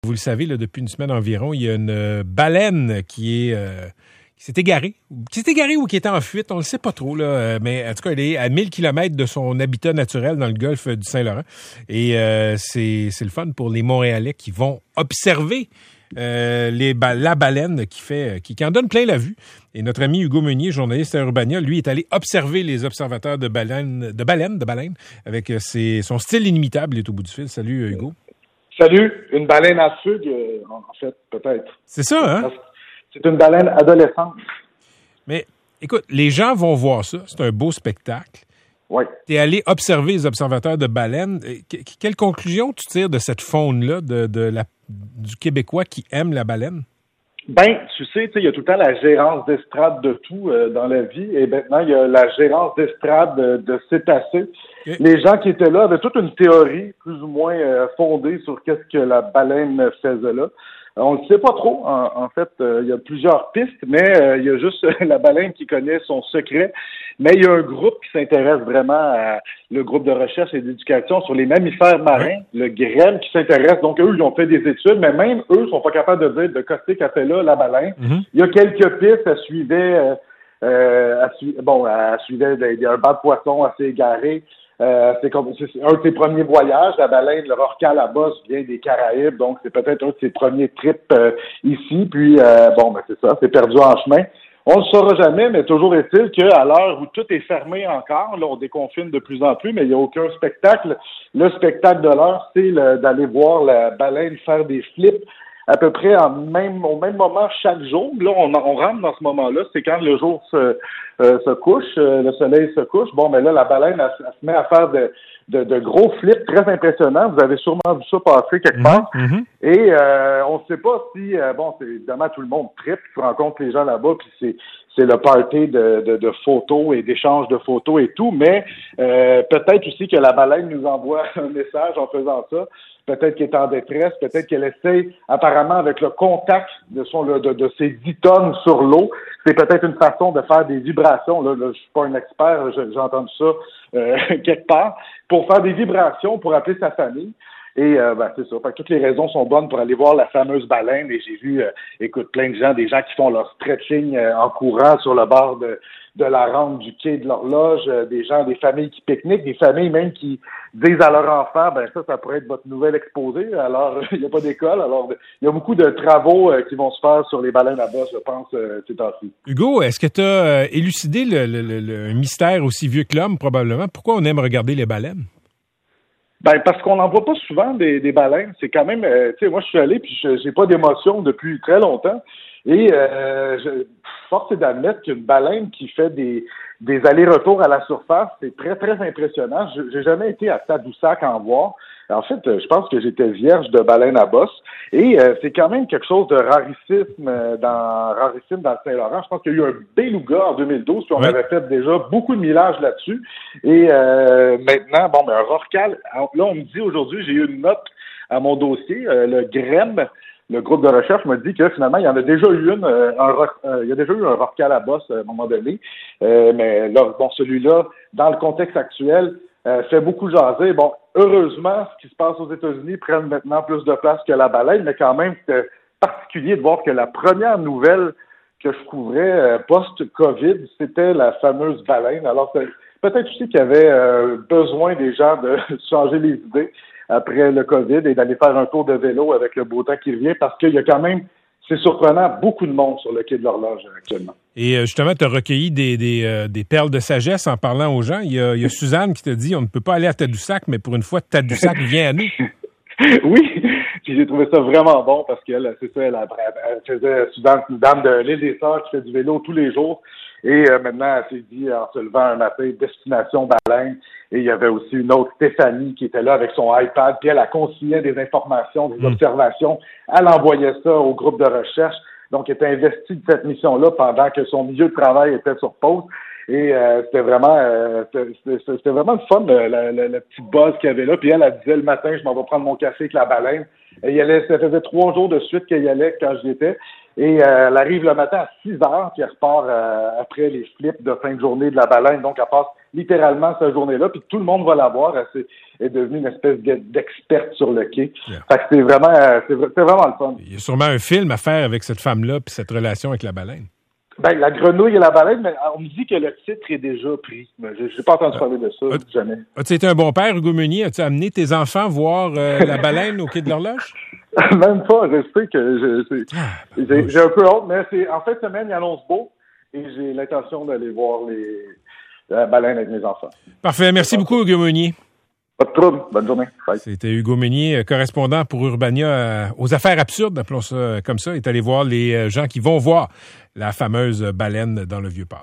Vous le savez, là, depuis une semaine environ, il y a une baleine qui s'est égarée. Qui s'est égarée ou qui était en fuite, on ne le sait pas trop, là. Mais en tout cas, elle est à 1000 kilomètres de son habitat naturel dans le golfe du Saint-Laurent. Et c'est le fun pour les Montréalais qui vont observer la baleine qui en donne plein la vue. Et notre ami Hugo Meunier, journaliste à Urbania, lui est allé observer les observateurs de baleines avec son style inimitable. Il est au bout du fil. Salut Hugo. Salut, une baleine à fugue, en fait, peut-être. C'est ça, hein? C'est une baleine adolescente. Mais, écoute, les gens vont voir ça. C'est un beau spectacle. Oui. Tu es allé observer les observateurs de baleines. Quelle conclusion tu tires de cette faune-là, du Québécois qui aime la baleine? Ben, tu sais, il y a tout le temps la gérance d'estrade de tout dans la vie, et maintenant, il y a la gérance d'estrade de cétacés. Okay. Les gens qui étaient là avaient toute une théorie plus ou moins fondée sur qu'est-ce que la baleine faisait là. On ne sait pas trop, en fait, il y a plusieurs pistes, mais il y a juste la baleine qui connaît son secret. Mais il y a un groupe qui s'intéresse vraiment le groupe de recherche et d'éducation sur les mammifères marins, le GREM, qui s'intéresse. Donc, eux, ils ont fait des études, mais même eux sont pas capables de dire de qu'est-ce qu'a fait là la baleine. Mm-hmm. Il y a quelques pistes, elle suivait un banc de poissons assez égaré. C'est un de ses premiers voyages. La baleine, le rorqual à bosse vient des Caraïbes, donc c'est peut-être un de ses premiers trips ici. Puis, c'est ça, c'est perdu en chemin. On ne le saura jamais, mais toujours est-il qu'à l'heure où tout est fermé encore, là, on déconfine de plus en plus, mais il n'y a aucun spectacle. Le spectacle de l'heure, c'est d'aller voir la baleine faire des flips à peu près au même moment chaque jour. Là, on rentre dans ce moment-là, c'est quand le jour se couche, le soleil se couche. Bon, mais là, la baleine, elle se met à faire de gros flips très impressionnants. Vous avez sûrement vu ça passer quelque part. Mm-hmm. Et on ne sait pas si, c'est évidemment tout le monde tripe, tu rencontres les gens là-bas, puis c'est le party de photos et d'échanges de photos et tout, mais peut-être aussi que la baleine nous envoie un message en faisant ça. Peut-être qu'elle est en détresse, peut-être qu'elle essaie, apparemment, avec le contact de ses 10 tonnes sur l'eau, c'est peut-être une façon de faire des vibrations. Là, je suis pas un expert, j'ai entendu ça quelque part, pour faire des vibrations, pour appeler sa famille. Et c'est ça. Fait que toutes les raisons sont bonnes pour aller voir la fameuse baleine. Et j'ai vu, plein de gens, des gens qui font leur stretching en courant sur le bord de la rampe du quai de l'horloge, des familles qui pique-niquent, des familles même qui disent à leurs enfants, ça pourrait être votre nouvelle exposé. Alors, il n'y a pas d'école. Alors, il y a beaucoup de travaux qui vont se faire sur les baleines à bosse, je pense, ces temps-ci. Hugo, est-ce que tu as élucidé le mystère aussi vieux que l'homme, probablement? Pourquoi on aime regarder les baleines? Parce qu'on n'en voit pas souvent des baleines. C'est quand même, moi je suis allé puis j'ai pas d'émotion depuis très longtemps. Et force est d'admettre qu'une baleine qui fait des allers-retours à la surface, c'est très, très impressionnant. J'ai jamais été à Tadoussac en voir. En fait, je pense que j'étais vierge de baleine à bosse. Et c'est quand même quelque chose de rarissime dans le Saint-Laurent. Je pense qu'il y a eu un beluga en 2012, puis on avait fait déjà beaucoup de millages là-dessus. Et maintenant, un rorqual. Là, on me dit aujourd'hui, j'ai eu une note à mon dossier, le GREM, le groupe de recherche m'a dit que finalement, il y en a déjà eu il y a déjà eu un rorqual à bosse à un moment donné. Mais là, celui-là, dans le contexte actuel, fait beaucoup jaser. Bon, heureusement, ce qui se passe aux États-Unis prenne maintenant plus de place que la baleine, mais quand même, c'était particulier de voir que la première nouvelle que je couvrais post-COVID, c'était la fameuse baleine. Alors, peut-être aussi qu'il y avait besoin des gens de changer les idées après le COVID et d'aller faire un tour de vélo avec le beau temps qui revient, parce qu'il y a quand même, c'est surprenant, beaucoup de monde sur le quai de l'horloge actuellement. Et justement, tu as recueilli des perles de sagesse en parlant aux gens. Il y a Suzanne qui te dit, on ne peut pas aller à Tadoussac, mais pour une fois, Tadoussac vient à nous. Oui, puis j'ai trouvé ça vraiment bon parce qu'elle, c'est ça, elle faisait Suzanne, une dame de l'île des Sœurs qui fait du vélo tous les jours. Et maintenant, elle s'est dit, en se levant un matin, destination baleine. Et il y avait aussi une autre, Stéphanie, qui était là avec son iPad. Puis elle a consignait des informations, des observations. Elle envoyait ça au groupe de recherche. Donc, elle était investie de cette mission-là pendant que son milieu de travail était sur pause. Et c'était vraiment le fun, le petit buzz qu'il y avait là. Puis elle disait le matin, je m'en vais prendre mon café avec la baleine. Et ça faisait 3 jours de suite qu'elle y allait quand j'y étais. Et elle arrive le matin à 6 heures, puis elle repart après les flips de fin de journée de la baleine. Donc, elle passe littéralement cette journée-là, puis tout le monde va la voir. Elle est devenue une espèce d'experte sur le quai. Yeah. Fait que c'est vraiment le fun. Il y a sûrement un film à faire avec cette femme-là puis cette relation avec la baleine. Ben, la grenouille et la baleine, mais on me dit que le titre est déjà pris. Mais je n'ai pas entendu parler de ça, jamais. As-tu été un bon père, Hugo Meunier? As-tu amené tes enfants voir la baleine au quai de l'Horloge? Même pas. Je sais que j'ai un peu honte, mais en fin de semaine, il annonce beau et j'ai l'intention d'aller voir la baleine avec mes enfants. Parfait. Merci beaucoup, Hugo Meunier. Pas de trouble. Bonne journée. Bye. C'était Hugo Meunier, correspondant pour Urbania aux affaires absurdes, appelons ça comme ça. Il est allé voir les gens qui vont voir la fameuse baleine dans le Vieux-Port.